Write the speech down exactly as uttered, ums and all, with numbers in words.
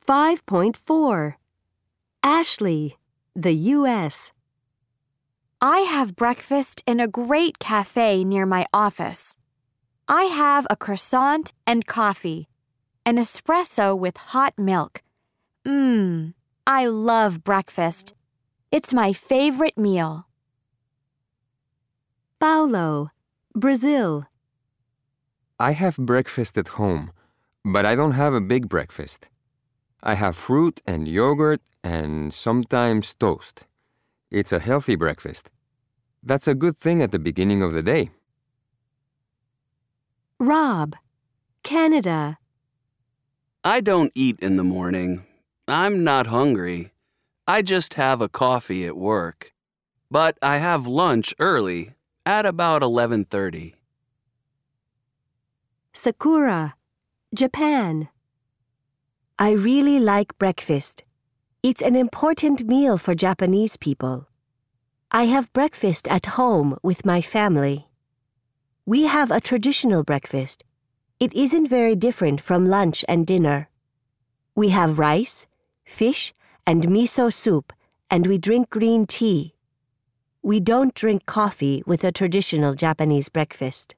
five point four. Ashley, the U S I have breakfast in a great cafe near my office. I have a croissant and coffee, an espresso with hot milk. Mmm, I love breakfast. It's my favorite meal. Paulo, Brazil. I have breakfast at home, but I don't have a big breakfast. I have fruit and yogurt and sometimes toast. It's a healthy breakfast. That's a good thing at the beginning of the day. Rob, Canada. I don't eat in the morning. I'm not hungry. I just have a coffee at work. But I have lunch early, at about eleven thirty. Sakura, Japan. I really like breakfast. It's an important meal for Japanese people. I have breakfast at home with my family. We have a traditional breakfast. It isn't very different from lunch and dinner. We have rice, fish, and miso soup, and we drink green tea. We don't drink coffee with a traditional Japanese breakfast.